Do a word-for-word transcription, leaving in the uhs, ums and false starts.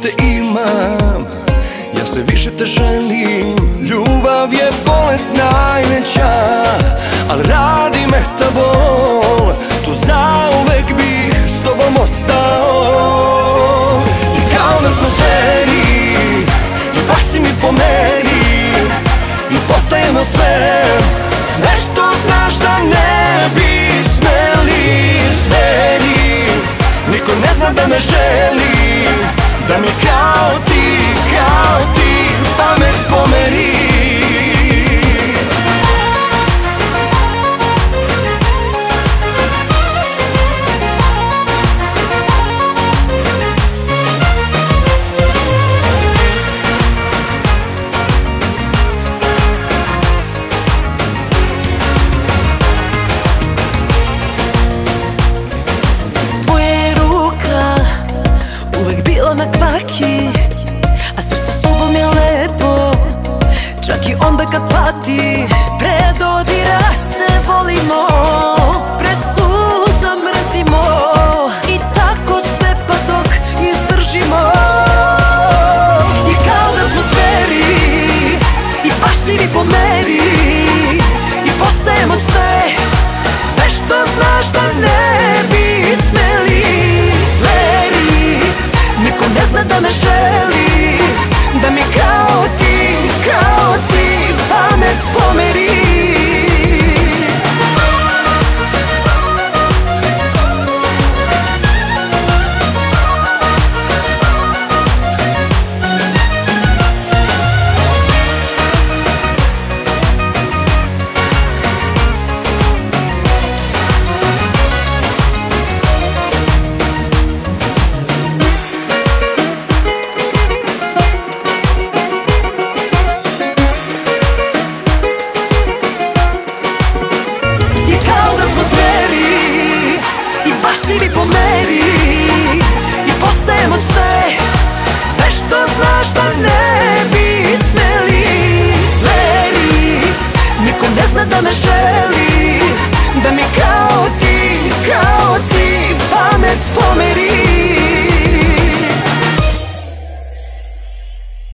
te imam, ja sve više te želim. Ljubav je bolest najveća, al radi me ta bol, tu zauvek bih s tobom ostao. I kao da smo zveri, i baš si mi po meri, i postajemo sve, sve što znaš da ne bi smeli. Zveri, niko ne zna da me želi, da mi kao ti, kao ti pamet pomeri. Na kvaki, a srcu s tobom je lepo, čak i onda kad pati. Pre dodira se volimo, pre suza mrzimo, i tako sve pa dok izdržimo. I kao da smo zveri, i baš si mi po meri, i postajemo sve, sve što znaš da ne bi smeli. Zveri, niko ne zna da me želi, da mi kao ti, kao ti pamet pomeri. Si mi po meri, i postajemo sve, sve što znaš da ne bi smeli. Zveri, niko ne zna da me želi, da mi kao ti, kao ti pamet pomeri.